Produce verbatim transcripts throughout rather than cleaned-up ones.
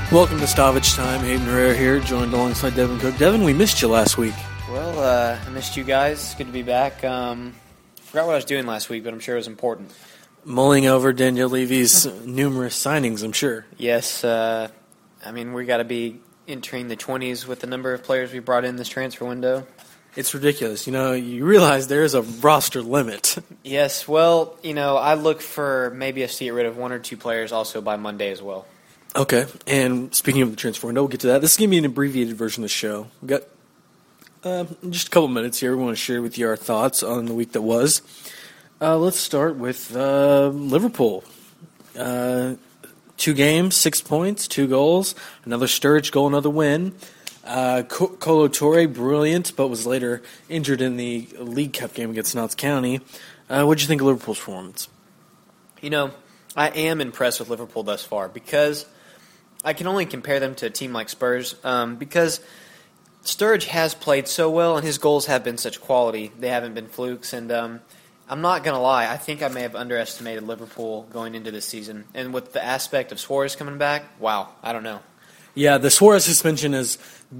Welcome to Stoppage Time. Hayden Herrera here, joined alongside Devin Cook. Devin, we missed you last week. Well, uh, I missed you guys. It's good to be back. Um, forgot what I was doing last week, but I'm sure it was important. Mulling over Daniel Levy's numerous signings, I'm sure. Yes, uh, I mean, we got to be entering the twenties with the number of players we brought in this transfer window. It's ridiculous. You know, you realize there is a roster limit. Yes, well, you know, I look for maybe us to get rid of one or two players also by Monday as well. Okay, and speaking of the transfer window, we'll get to that. This is going to be an abbreviated version of the show. We've got uh, just a couple minutes here. We want to share with you our thoughts on the week that was. Uh, let's start with uh, Liverpool. Uh, two games, six points, two goals, another Sturridge goal, another win. Uh, Kolo Touré, brilliant, but was later injured in the League Cup game against Notts County. Uh, what did you think of Liverpool's performance? You know, I am impressed with Liverpool thus far because I can only compare them to a team like Spurs um, because Sturridge has played so well and his goals have been such quality. They haven't been flukes, and um, I'm not going to lie. I think I may have underestimated Liverpool going into this season. And with the aspect of Suarez coming back, wow, I don't know. Yeah, the Suarez suspension is,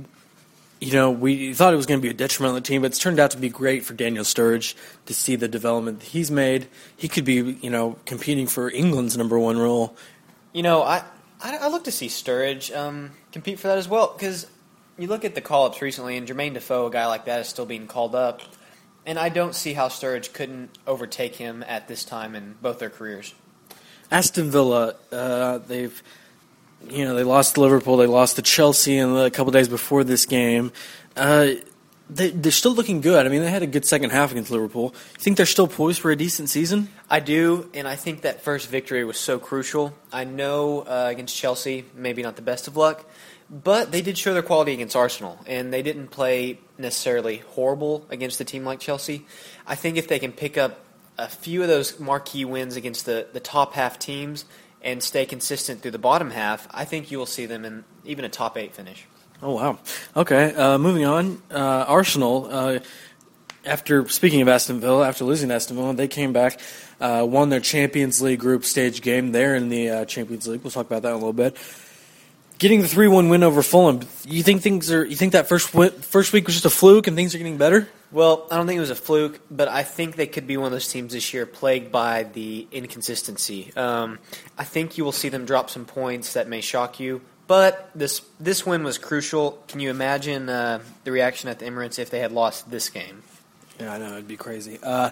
you know, we thought it was going to be a detriment on the team, but it's turned out to be great for Daniel Sturridge to see the development he's made. He could be, you know, competing for England's number one role. You know, I I, I look to see Sturridge um, compete for that as well, because you look at the call-ups recently, and Jermaine Defoe, a guy like that, is still being called up, and I don't see how Sturridge couldn't overtake him at this time in both their careers. Aston Villa, uh, they've... You know, they lost to Liverpool, they lost to Chelsea in a couple days before this game. Uh, they, they're still looking good. I mean, they had a good second half against Liverpool. You think they're still poised for a decent season? I do, and I think that first victory was so crucial. I know uh, against Chelsea, maybe not the best of luck, but they did show their quality against Arsenal, and they didn't play necessarily horrible against a team like Chelsea. I think if they can pick up a few of those marquee wins against the, the top half teams and stay consistent through the bottom half, I think you will see them in even a top eight finish. Oh, wow. Okay, uh, moving on. Uh, Arsenal, uh, after, speaking of Aston Villa, after losing to Aston Villa, they came back, uh, won their Champions League group stage game. They're in the uh, Champions League. We'll talk about that in a little bit. Getting the three one win over Fulham, you think things are? You think that first w- first week was just a fluke and things are getting better? Well, I don't think it was a fluke, but I think they could be one of those teams this year plagued by the inconsistency. Um, I think you will see them drop some points that may shock you, but this this win was crucial. Can you imagine uh, the reaction at the Emirates if they had lost this game? Yeah, I know, it'd be crazy. Uh,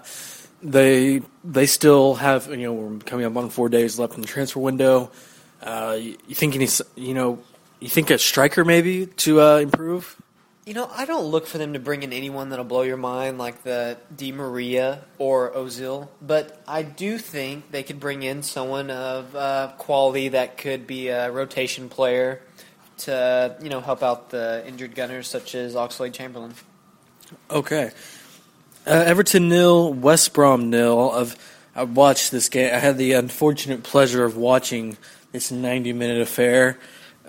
they they still have, you know, we're coming up on four days left in the transfer window. Uh, you, you think any, you know, you think a striker maybe to uh, improve? You know, I don't look for them to bring in anyone that'll blow your mind like the Di Maria or Ozil, but I do think they could bring in someone of uh, quality that could be a rotation player to, you know, help out the injured Gunners such as Oxlade-Chamberlain. Okay. Uh, Everton nil, West Brom nil. I've, I watched this game. I had the unfortunate pleasure of watching this ninety-minute affair.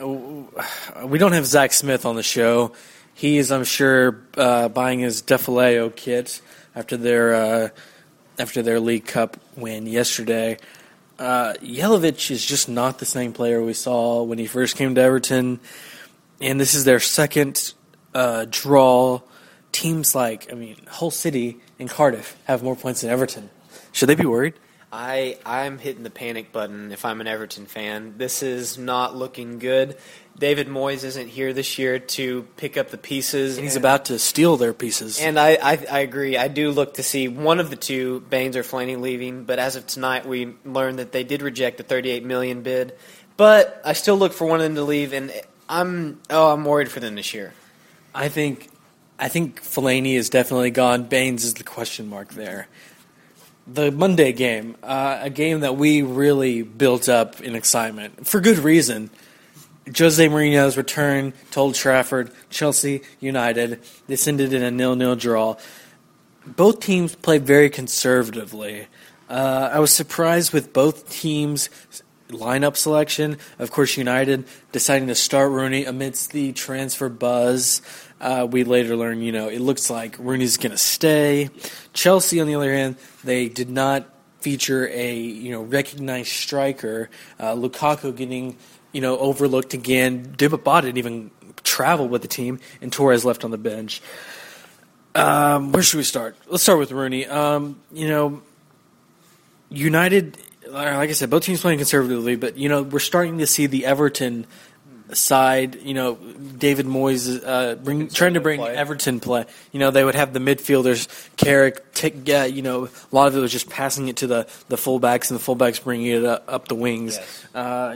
We don't have Zach Smith on the show. He is, I'm sure, uh, buying his Defileo kit after their uh, after their League Cup win yesterday. Uh, Jelavic is just not the same player we saw when he first came to Everton, and this is their second uh, draw. Teams like, I mean, Hull City and Cardiff have more points than Everton. Should they be worried? I, I'm hitting the panic button if I'm an Everton fan. This is not looking good. David Moyes isn't here this year to pick up the pieces. And he's and, about to steal their pieces. And I, I, I agree. I do look to see one of the two, Baines or Fellaini, leaving. But as of tonight, we learned that they did reject the thirty-eight million dollars bid. But I still look for one of them to leave, and I'm oh I'm worried for them this year. I think I think Fellaini is definitely gone. Baines is the question mark there. The Monday game, uh, a game that we really built up in excitement, for good reason. Jose Mourinho's return to Old Trafford, Chelsea United. This ended in a nil-nil draw. Both teams played very conservatively. Uh, I was surprised with both teams' lineup selection. Of course, United deciding to start Rooney amidst the transfer buzz. Uh, we later learned, you know, it looks like Rooney's going to stay. Chelsea, on the other hand, they did not feature a, you know, recognized striker. Uh, Lukaku getting you know, overlooked again. Dibaba didn't even travel with the team, and Torres left on the bench. Um, where should we start? Let's start with Rooney. Um, you know, United, like I said, both teams playing conservatively, but, you know, we're starting to see the Everton side, you know, David Moyes uh, bring, trying to bring play. Everton play. You know, they would have the midfielders, Carrick, take, uh, you know, a lot of it was just passing it to the, the fullbacks, and the fullbacks bringing it up, up the wings. Yes. Uh,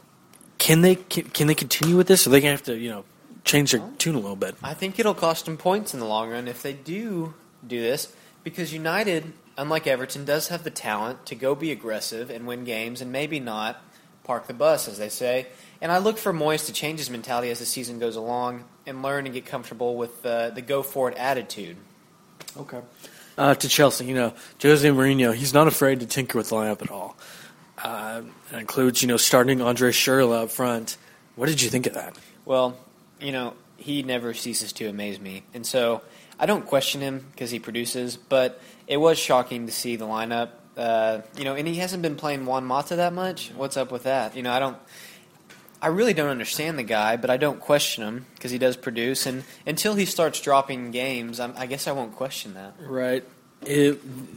can they can, can they continue with this, or are they going to have to, you know, change their tune a little bit? I think it'll cost them points in the long run if they do do this, because United, unlike Everton, does have the talent to go be aggressive and win games and maybe not park the bus, as they say. And I look for Moyes to change his mentality as the season goes along and learn and get comfortable with uh, the go-for-it attitude. Okay. Uh, to Chelsea, you know, Jose Mourinho, he's not afraid to tinker with the lineup at all. Uh, it includes, you know, starting Andre Schürrle up front. What did you think of that? Well, you know, he never ceases to amaze me. And so I don't question him because he produces, but it was shocking to see the lineup. Uh, you know, and he hasn't been playing Juan Mata that much. What's up with that? You know, I don't... I really don't understand the guy, but I don't question him because he does produce. And until he starts dropping games, I'm, I guess I won't question that. Right. It,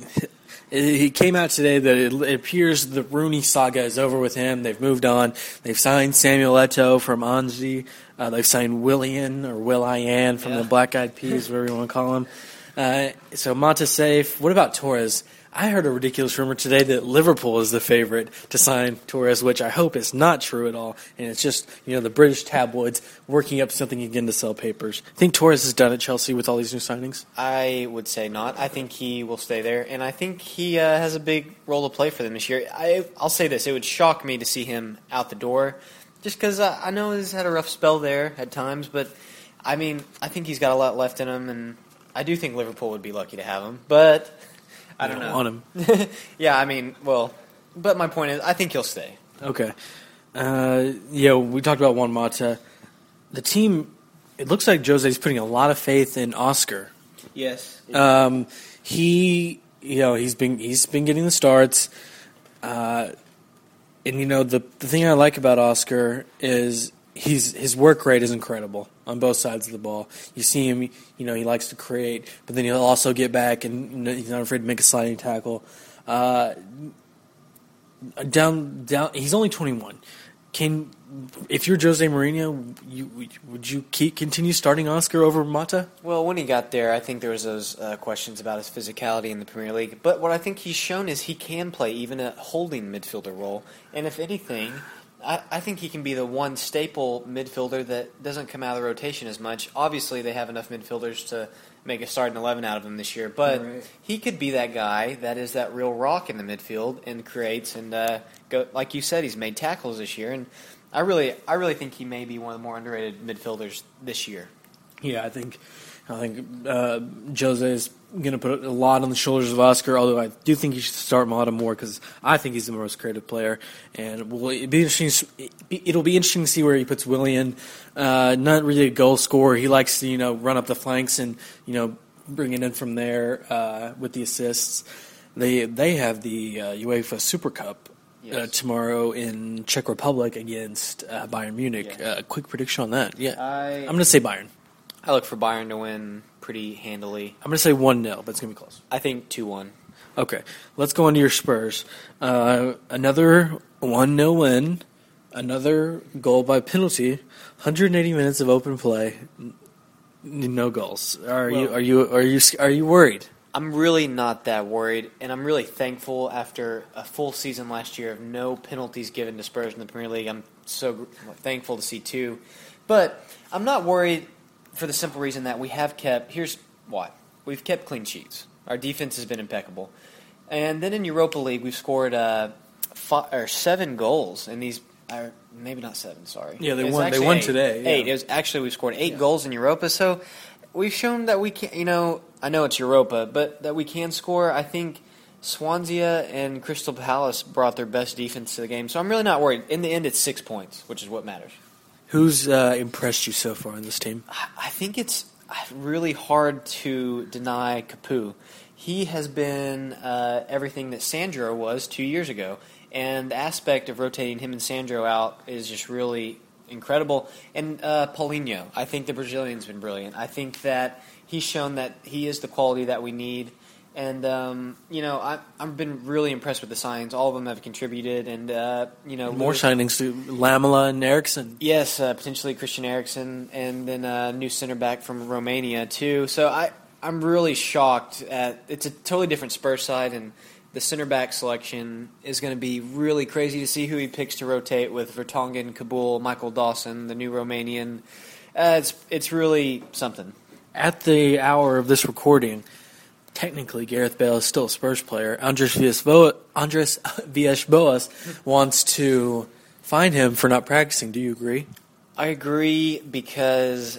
it, he came out today that it, it appears the Rooney saga is over with him. They've moved on. They've signed Samuel Eto'o from Anzi. Uh, they've signed Willian or Will-I-An from yeah. the Black Eyed Peas, whatever you want to call him. Uh, so Mata safe. What about Torres? I heard a ridiculous rumor today that Liverpool is the favorite to sign Torres, which I hope is not true at all. And it's just, you know, the British tabloids working up something again to sell papers. I think Torres is done at Chelsea with all these new signings. I would say not. I think he will stay there, and I think he uh, has a big role to play for them this year. I, I'll say this. It would shock me to see him out the door, just because uh, I know he's had a rough spell there at times. But, I mean, I think he's got a lot left in him, and I do think Liverpool would be lucky to have him. But... I don't, don't know. want him. Yeah, I mean, well, but my point is, I think he'll stay. Okay. Uh, yeah, we talked about Juan Mata. The team, it looks like Jose's putting a lot of faith in Oscar. Yes. Um, he, you know, he's been he's been getting the starts, uh, and you know the the thing I like about Oscar is he's his work rate is incredible on both sides of the ball. You see him, you know, he likes to create, but then he'll also get back, and he's not afraid to make a sliding tackle. Uh, down, down. He's only twenty-one. Can, if you're Jose Mourinho, you, would you keep continue starting Oscar over Mata? Well, when he got there, I think there was those uh, questions about his physicality in the Premier League. But what I think he's shown is he can play even a holding midfielder role, and if anything, I, I think he can be the one staple midfielder that doesn't come out of the rotation as much. Obviously, they have enough midfielders to make a starting eleven out of him this year, but right. he could be that guy that is that real rock in the midfield and creates and uh, go like you said, he's made tackles this year, and I really, I really think he may be one of the more underrated midfielders this year. Yeah, I think, I think uh, Jose is going to put a lot on the shoulders of Oscar. Although I do think he should start Mata more because I think he's the most creative player, and will it be interesting. It'll be interesting to see where he puts Willian. Uh, not really a goal scorer. He likes to you know run up the flanks and you know bring it in from there uh, with the assists. They they have the uh, UEFA Super Cup. Yes. Uh, tomorrow in Czech Republic against uh, Bayern Munich. Yeah. Uh, quick prediction on that. Yeah, I, I'm going to say Bayern. I look for Bayern to win pretty handily. I'm going to say one nil, but it's going to be close. I think two one. Okay, let's go on to your Spurs. Uh, another one nil win, another goal by penalty, one hundred eighty minutes of open play, no goals. Are well, you are you are you are you worried? I'm really not that worried, and I'm really thankful after a full season last year of no penalties given to Spurs in the Premier League. I'm so thankful to see two. But I'm not worried for the simple reason that we have kept – here's why. We've kept clean sheets. Our defense has been impeccable. And then in Europa League, we've scored uh, five, or seven goals in these uh, – maybe not seven, sorry. Yeah, they won They won eight. today. Yeah. Eight. It was actually, we scored eight yeah. goals in Europa. So we've shown that we can – you know – I know it's Europa, but that we can score. I think Swansea and Crystal Palace brought their best defense to the game, so I'm really not worried. In the end, it's six points, which is what matters. Who's uh, impressed you so far in this team? I think it's really hard to deny Capu. He has been uh, everything that Sandro was two years ago, And the aspect of rotating him and Sandro out is just really incredible. And uh, Paulinho, I think the Brazilian's been brilliant. I think that he's shown that he is the quality that we need. And, um, you know, I, I've been really impressed with the signings. All of them have contributed. And, uh, you know. More signings to Lamela and Eriksson. Yes, uh, potentially Christian Eriksen. And then a new center back from Romania, too. So I, I'm really shocked at – it's a totally different Spurs side. And the center back selection is going to be really crazy to see who he picks to rotate with Vertonghen, Kabul, Michael Dawson, the new Romanian. Uh, it's it's really something. At the hour of this recording, technically Gareth Bale is still a Spurs player. Andres Villas-Boas, Andres Villas-Boas wants to fine him for not practicing. Do you agree? I agree because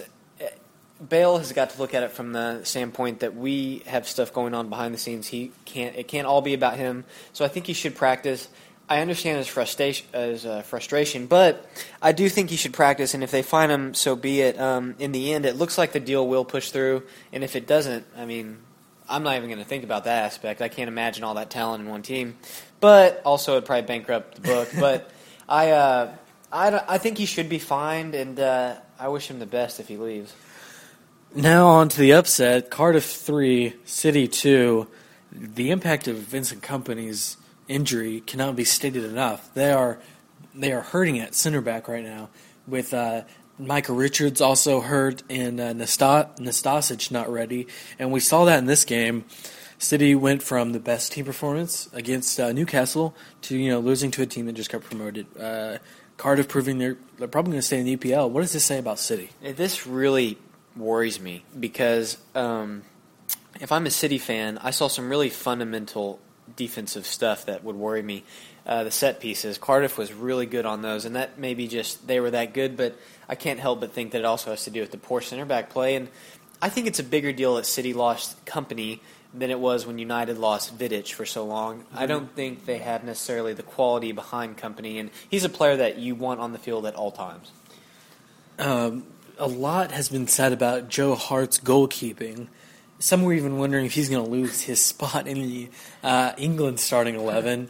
Bale has got to look at it from the standpoint that we have stuff going on behind the scenes. He can't. It can't all be about him. So I think he should practice. I understand his frustration, his uh, frustration, but I do think he should practice. And if they fine him, so be it. Um, in the end, it looks like the deal will push through. And if it doesn't, I mean, I'm not even going to think about that aspect. I can't imagine all that talent in one team. But also, it'd probably bankrupt the book. But I, uh, I, I think he should be fined, and uh, I wish him the best if he leaves. Now on to the upset. Cardiff three, City two. The impact of Vincent Kompany's injury cannot be stated enough. They are they are hurting at center back right now, with uh, Micah Richards also hurt and uh, Nasta- Nastasic not ready. And we saw that in this game. City went from the best team performance against uh, Newcastle to you know losing to a team that just got promoted. Uh, Cardiff proving they're, they're probably going to stay in the E P L. What does this say about City? This really worries me because um, if I'm a City fan, I saw some really fundamental defensive stuff that would worry me. Uh, the set pieces, Cardiff was really good on those, and that maybe just they were that good, but I can't help but think that it also has to do with the poor center back play. And I think it's a bigger deal that City lost Kompany than it was when United lost Vidic for so long. Mm-hmm. I don't think they have necessarily the quality behind Kompany, and he's a player that you want on the field at all times. Um. A lot has been said about Joe Hart's goalkeeping. Some were even wondering if he's going to lose his spot in the uh, England starting eleven.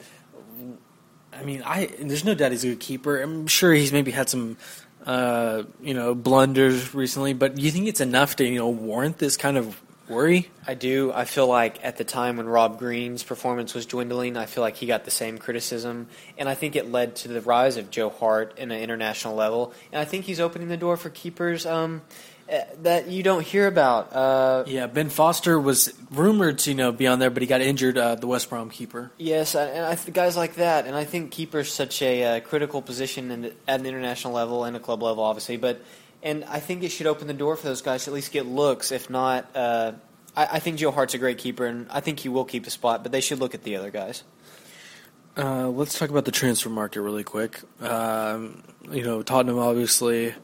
I mean, I there's no doubt he's a good keeper. I'm sure he's maybe had some, uh, you know, blunders recently. But do you think it's enough to you know warrant this kind of worry? I do. I feel like at the time when Rob Green's performance was dwindling, I feel like he got the same criticism. And I think it led to the rise of Joe Hart in an international level. And I think he's opening the door for keepers um, that you don't hear about. Uh, yeah, Ben Foster was rumored to you know be on there, but he got injured, uh, the West Brom keeper. Yes, and I, guys like that. And I think keeper's such a uh, critical position in, at an international level and a club level, obviously. But And I think it should open the door for those guys to at least get looks. If not, uh, I, I think Joe Hart's a great keeper, and I think he will keep the spot, but they should look at the other guys. Uh, let's talk about the transfer market really quick. Um, you know, Tottenham obviously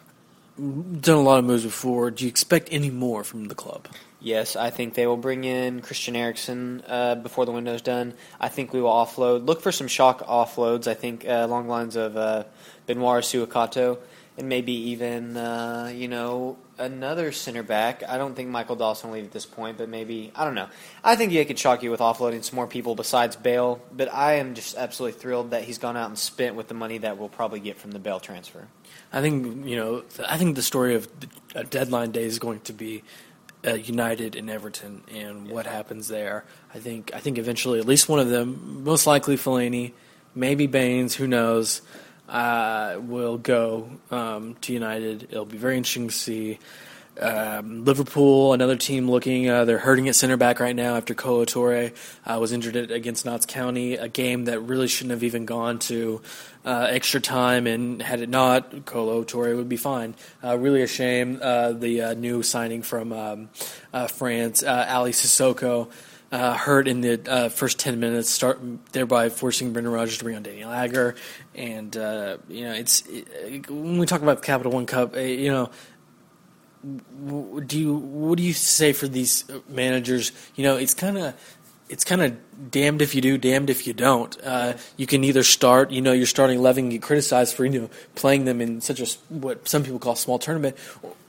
done a lot of moves before. Do you expect any more from the club? Yes, I think they will bring in Christian Eriksen uh, before the window's done. I think we will offload. Look for some shock offloads, I think, uh, along the lines of uh, Benoit Suakato. And maybe even, uh, you know, another center back. I don't think Michael Dawson will leave at this point, but maybe, I don't know. I think he could shock you with offloading some more people besides Bale, but I am just absolutely thrilled that he's gone out and spent with the money that we'll probably get from the Bale transfer. I think, you know, I think the story of a deadline day is going to be uh, United and Everton and yeah. what happens there. I think, I think eventually at least one of them, most likely Fellaini, maybe Baines, who knows, Uh, will go um, to United. It'll be very interesting to see. Um, Liverpool, another team looking, uh, they're hurting at center back right now after Kolo Touré uh, was injured against Notts County, a game that really shouldn't have even gone to uh, extra time, and had it not, Kolo Touré would be fine. Uh, really a shame. Uh, the uh, new signing from um, uh, France, uh, Ali Sissoko, Uh, hurt in the uh, first ten minutes, start thereby forcing Brendan Rodgers to bring on Daniel Agger, and uh, you know it's it, when we talk about the Capital One Cup, uh, you know, do you what do you say for these managers? You know, it's kind of it's kind of damned if you do, damned if you don't. Uh, you can either start, you know, your starting eleven and get criticized for you know playing them in such a what some people call a small tournament.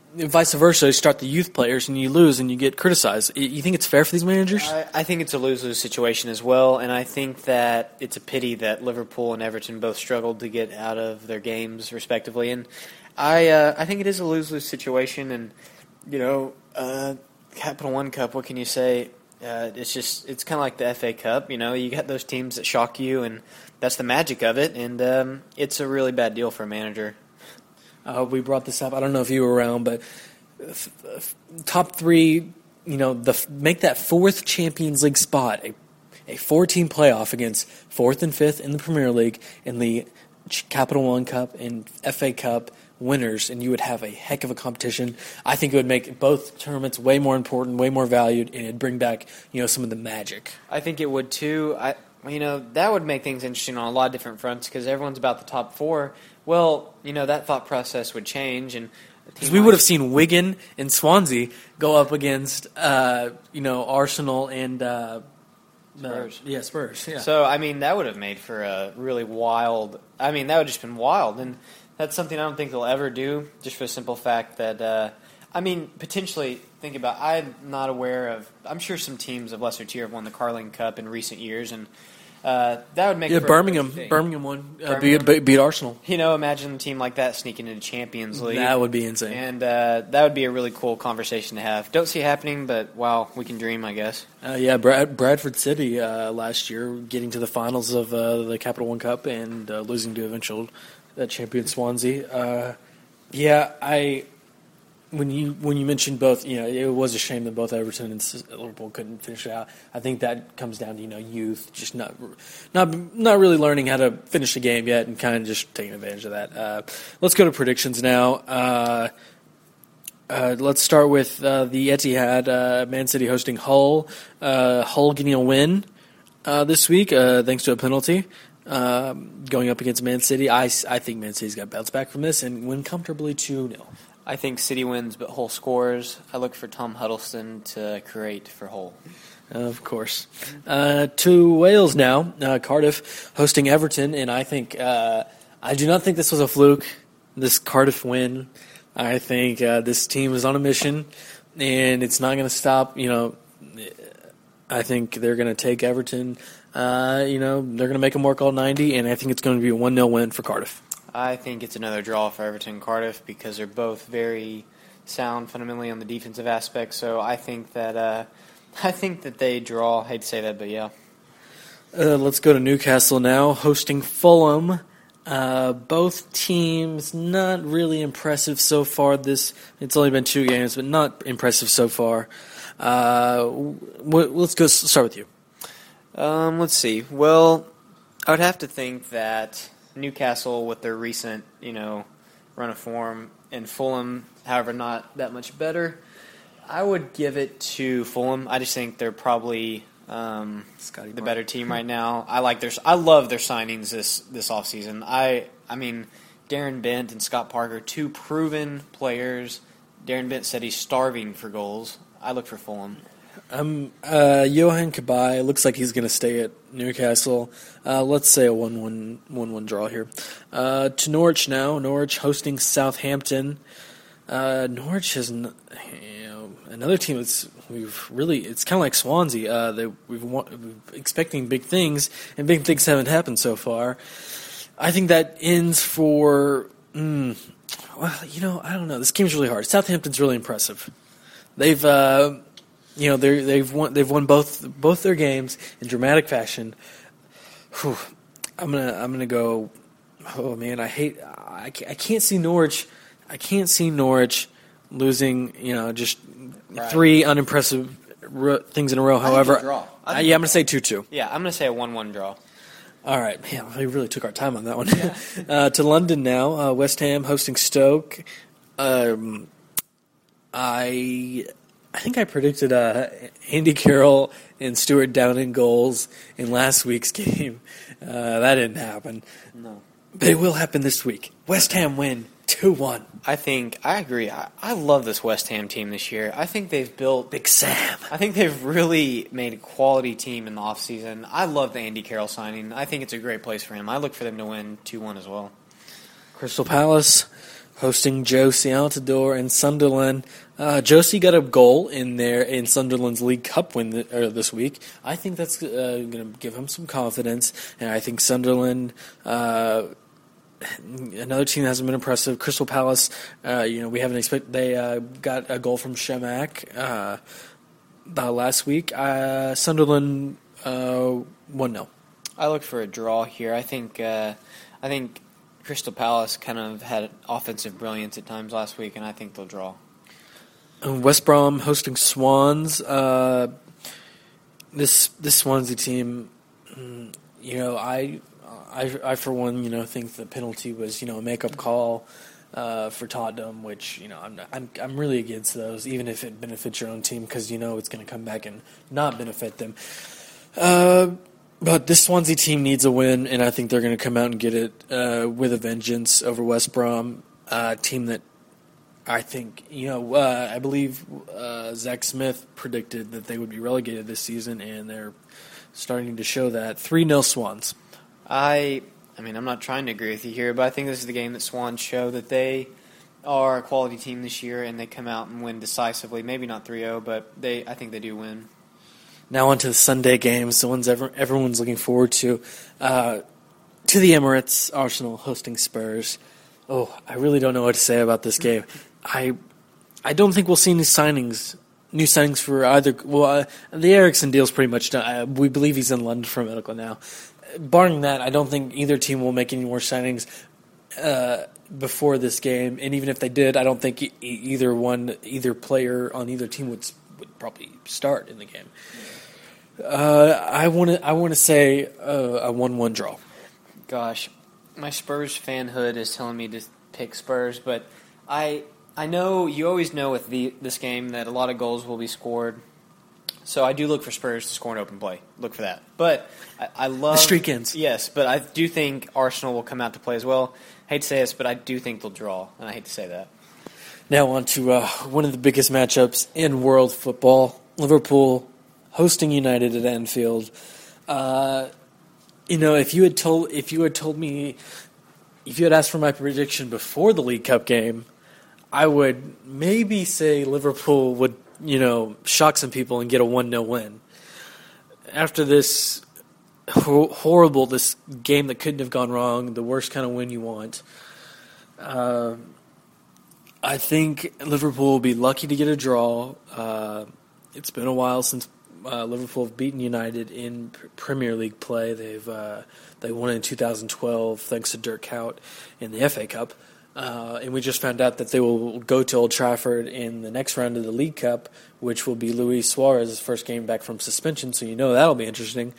vice versa, you start the youth players and you lose and you get criticized. You think it's fair for these managers? I, I think it's a lose-lose situation as well, and I think that it's a pity that Liverpool and Everton both struggled to get out of their games respectively. And I uh, I think it is a lose-lose situation, and you know, uh, Capital One Cup. What can you say? Uh, it's just it's kind of like the F A Cup. You know, you got those teams that shock you, and that's the magic of it. And um, it's a really bad deal for a manager. Uh, we brought this up. I don't know if you were around, but f- f- top three, you know, the make that fourth Champions League spot a a four-team playoff against fourth and fifth in the Premier League in the Capital One Cup and F A Cup winners, and you would have a heck of a competition. I think it would make both tournaments way more important, way more valued, and it'd bring back, you know, some of the magic. I think it would too. I, you know, that would make things interesting on a lot of different fronts because everyone's about the top four. Well, you know, that thought process would change, and because we would have seen Wigan and Swansea go up against, uh, you know, Arsenal and uh, Spurs. Uh, yeah, Spurs. Yeah. So I mean, that would have made for a really wild. I mean, that would have just been wild, and that's something I don't think they'll ever do, just for the simple fact that, uh, I mean, potentially, think about, I'm not aware of, I'm sure some teams of lesser tier have won the Carling Cup in recent years, and uh, that would make yeah, for Birmingham, a thing. Birmingham won, uh, Birmingham. beat, beat Arsenal. You know, imagine a team like that sneaking into Champions League. That would be insane. And uh, that would be a really cool conversation to have. Don't see it happening, but, wow, we can dream, I guess. Uh, yeah, Brad, Bradford City uh, last year getting to the finals of uh, the Capital One Cup and uh, losing to eventual uh, champion Swansea. Uh, yeah, I when you when you mentioned both, you know, it was a shame that both Everton and Liverpool couldn't finish it out. I think that comes down to, you know, youth, just not not not really learning how to finish a game yet, and kind of just taking advantage of that. Uh, let's go to predictions now. Uh, Uh, let's start with uh, the Etihad. Uh, Man City hosting Hull. Uh, Hull getting a win uh, this week uh, thanks to a penalty. Um, going up against Man City. I, I think Man City's got to bounce back from this and win comfortably two nil. I think City wins, but Hull scores. I look for Tom Huddleston to create for Hull. Of course. Uh, to Wales now. Uh, Cardiff hosting Everton, and I think uh, I do not think this was a fluke. This Cardiff win. I think uh, this team is on a mission, and it's not going to stop. You know, I think they're going to take Everton. Uh, you know, they're going to make them work all ninety, and I think it's going to be a one nil win for Cardiff. I think it's another draw for Everton and Cardiff because they're both very sound fundamentally on the defensive aspect. So I think that uh, I think that they draw. I hate to say that, but yeah. Uh, let's go to Newcastle now, hosting Fulham. Uh, both teams not really impressive so far. This it's only been two games, but not impressive so far. Uh, w- let's go start with you. Um, let's see. Well, I would have to think that Newcastle, with their recent, you know, run of form, and Fulham, however, not that much better. I would give it to Fulham. I just think they're probably um, the Mark. better team right now. I like their. I love their signings this this offseason. I I mean, Darren Bent and Scott Parker, two proven players. Darren Bent said he's starving for goals. I look for Fulham. Um, uh, Johan Cabaye looks like he's going to stay at Newcastle. Uh, let's say a one one draw here. Uh, to Norwich now. Norwich hosting Southampton. Uh, Norwich is, you know, another team that's we've really. It's kind of like Swansea. Uh, they we've, we've expecting big things, and big things haven't happened so far. I think that ends for. Mm, well, you know, I don't know. This game's really hard. Southampton's really impressive. They've. Uh, You know they they've won they've won both both their games in dramatic fashion. Whew. I'm gonna I'm gonna go. Oh man, I hate I can't, I can't see Norwich. I can't see Norwich losing. You know, just Right. three unimpressive ro- things in a row. However, a draw. I uh, think yeah, a I'm gonna say two two. Yeah, I'm going to say a one one draw. All right, man, we really took our time on that one. uh, to London now. Uh, West Ham hosting Stoke. Um, I. I think I predicted uh, Andy Carroll and Stuart Downing goals in last week's game. Uh, that didn't happen. No. But it will happen this week. West Ham win two one. I think, I agree. I, I love this West Ham team this year. I think they've built... Big Sam. I think they've really made a quality team in the offseason. I love the Andy Carroll signing. I think it's a great place for him. I look for them to win two one as well. Crystal Palace hosting Josie Altidore and Sunderland. Uh, Josie got a goal in there in Sunderland's League Cup win th- er, this week. I think that's uh, going to give him some confidence, and I think Sunderland, uh, another team that hasn't been impressive. Crystal Palace, uh, you know, we haven't expect they uh, got a goal from Shemak uh, uh, last week. Uh, Sunderland uh, one nil. I look for a draw here. I think uh, I think Crystal Palace kind of had offensive brilliance at times last week, and I think they'll draw. West Brom hosting Swans. Uh, this this Swansea team, you know, I, I, I for one, you know, think the penalty was, you know, a make-up call uh, for Tottenham, which, you know, I'm not, I'm I'm really against those, even if it benefits your own team, because you know it's going to come back and not benefit them. Uh, but this Swansea team needs a win, and I think they're going to come out and get it uh, with a vengeance over West Brom, a uh, team that. I think, you know, uh, I believe uh, Zach Smith predicted that they would be relegated this season, and they're starting to show that. three nil Swans. I I mean, I'm not trying to agree with you here, but I think this is the game that Swans show that they are a quality team this year, and they come out and win decisively. Maybe not three oh, but they I think they do win. Now on to the Sunday games, the ones ever, everyone's looking forward to. Uh, to the Emirates, Arsenal hosting Spurs. Oh, I really don't know what to say about this game. I I don't think we'll see any signings, new signings for either. Well, uh, the Ericsson deal's pretty much done. Uh, we believe he's in London for medical now. Barring that, I don't think either team will make any more signings uh, before this game. And even if they did, I don't think e- either one, either player on either team would would probably start in the game. Uh, I want to I want to say uh, a one one draw. Gosh, my Spurs fanhood is telling me to pick Spurs, but I. I know you always know with the, this game that a lot of goals will be scored, so I do look for Spurs to score an open play. Look for that. But I, I love... The streak ends. Yes, but I do think Arsenal will come out to play as well. I hate to say this, but I do think they'll draw, and I hate to say that. Now on to uh, one of the biggest matchups in world football. Liverpool hosting United at Anfield. Uh, you know, if you had told if you had told me, if you had asked for my prediction before the League Cup game, I would maybe say Liverpool would, you know, shock some people and get a one nil win. After this ho- horrible, this game that couldn't have gone wrong, the worst kind of win you want, uh, I think Liverpool will be lucky to get a draw. Uh, it's been a while since uh, Liverpool have beaten United in Premier League play. They've uh, they won in two thousand twelve thanks to Dirk Kuyt in the F A Cup. Uh, and we just found out that they will go to Old Trafford in the next round of the League Cup, which will be Luis Suarez's first game back from suspension, so you know that'll be interesting.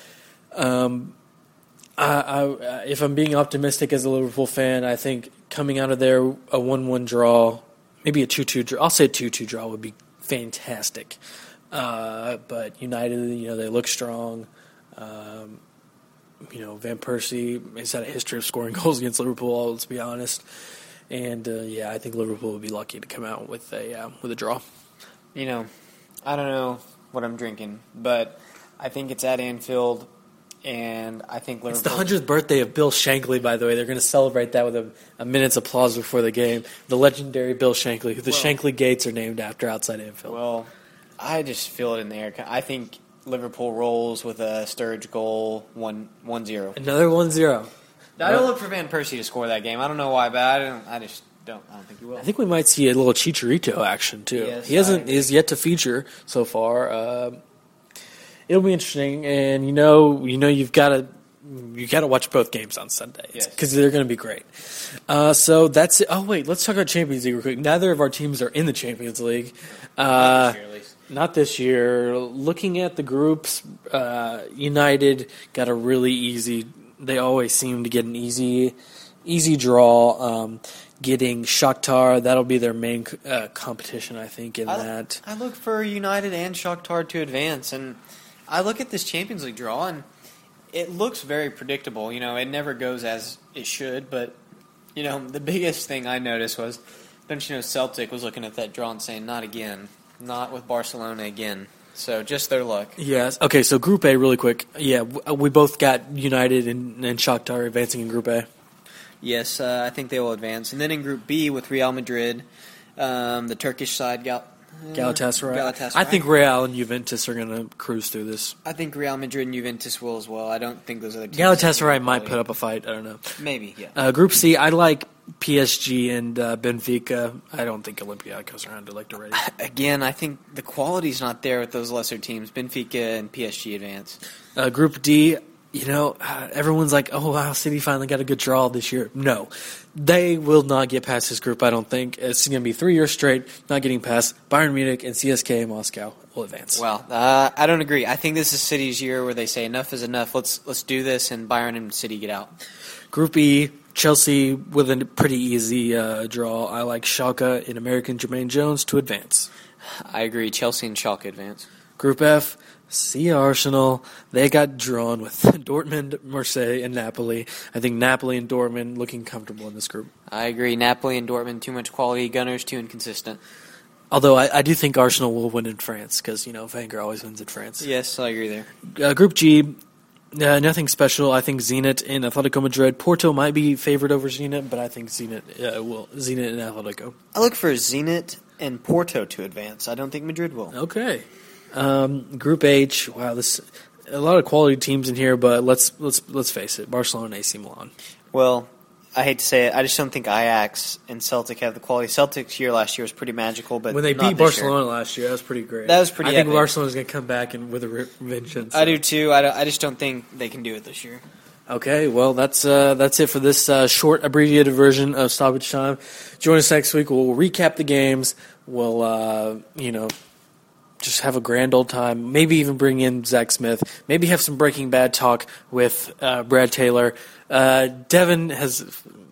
Um, I, I, if I'm being optimistic as a Liverpool fan, I think coming out of there, a one one draw, maybe a two two draw, I'll say a two two draw would be fantastic. Uh, but United, you know, they look strong. Um, You know, Van Persie has had a history of scoring goals against Liverpool, let's be honest. And, uh, yeah, I think Liverpool would be lucky to come out with a uh, with a draw. You know, I don't know what I'm drinking, but I think it's at Anfield, and I think Liverpool... It's the hundredth birthday of Bill Shankly, by the way. They're going to celebrate that with a, a minute's applause before the game. The legendary Bill Shankly, who the well, Shankly Gates are named after outside Anfield. Well, I just feel it in the air. I think... Liverpool rolls with a Sturridge goal, one one zero. Another one zero. I don't look for Van Persie to score that game. I don't know why, but I don't. I just don't. I don't think he will. I think we might see a little Chicharito action too. Yes, he hasn't is yet to feature so far. Uh, it'll be interesting, and you know, you know, you've got to you got to watch both games on Sunday because yes. they're going to be great. Uh, so that's it. Oh wait, let's talk about Champions League real quick. Neither of our teams are in the Champions League. Uh, Not this year. Looking at the groups, uh, United got a really easy. They always seem to get an easy, easy draw. Um, getting Shakhtar, that'll be their main uh, competition, I think. In I, that, I look for United and Shakhtar to advance, and I look at this Champions League draw, and it looks very predictable. You know, it never goes as it should, but you know, the biggest thing I noticed was, don't you know, Celtic was looking at that draw and saying, "Not again." Not with Barcelona again. So just their luck. Yes. Okay, so Group A really quick. Yeah, we both got United and, and Shakhtar advancing in Group A. Yes, uh, I think they will advance. And then in Group B with Real Madrid, um, the Turkish side, Gal- uh, Galatasaray. Galatasaray. I think Real and Juventus are going to cruise through this. I think Real Madrid and Juventus will as well. I don't think those other teams. Galatasaray might put up a fight. I don't know. Maybe, yeah. Uh, Group C, I like P S G and uh, Benfica. I don't think Olympiacos are underrated already. Again, I think the quality's not there with those lesser teams. Benfica and P S G advance. Uh, Group D, you know, uh, everyone's like, oh, wow, City finally got a good draw this year. No, they will not get past this group, I don't think. It's going to be three years straight not getting past. Bayern Munich and C S K A Moscow will advance. Well, uh, I don't agree. I think this is City's year where they say enough is enough. Let's let's do this, and Bayern and City get out. Group E, Chelsea with a pretty easy uh, draw. I like Schalke and American Jermaine Jones to advance. I agree. Chelsea and Schalke advance. Group F, see Arsenal. They got drawn with Dortmund, Marseille, and Napoli. I think Napoli and Dortmund looking comfortable in this group. I agree. Napoli and Dortmund, too much quality. Gunners, too inconsistent. Although I, I do think Arsenal will win in France because, you know, Wenger always wins in France. Yes, I agree there. Uh, Group G, uh, nothing special. I think Zenit and Atletico Madrid. Porto might be favored over Zenit, but I think Zenit uh, will. Zenit and Atletico. I look for Zenit and Porto to advance. I don't think Madrid will. Okay. Um, Group H, wow, this a lot of quality teams in here, but let's let's let's face it, Barcelona and A C Milan. Well, I hate to say it, I just don't think Ajax and Celtic have the quality. Celtic's year last year was pretty magical, but when they not beat this Barcelona year. last year, that was pretty great. That was pretty I think epic. Barcelona's going to come back and with a re- vengeance. I do too. I, don't- I just don't think they can do it this year. Okay, well that's uh, that's it for this uh, short abbreviated version of Stoppage Time. Join us next week. We'll recap the games. We'll uh, you know. Just have a grand old time. Maybe even bring in Zach Smith. Maybe have some Breaking Bad talk with uh, Brad Taylor. Uh, Devin has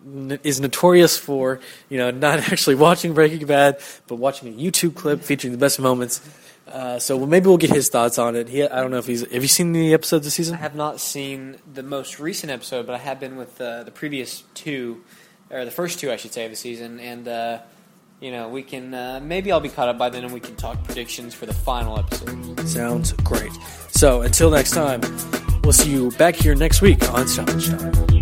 is notorious for you know not actually watching Breaking Bad, but watching a YouTube clip featuring the best moments. Uh, so maybe we'll get his thoughts on it. He, I don't know if he's. Have you seen the episodes this season? I have not seen the most recent episode, but I have been with uh, the previous two, or the first two, I should say, of the season, and. Uh, You know, we can, uh, maybe I'll be caught up by then and we can talk predictions for the final episode. Sounds great. So, until next time, we'll see you back here next week on Stoppage Time.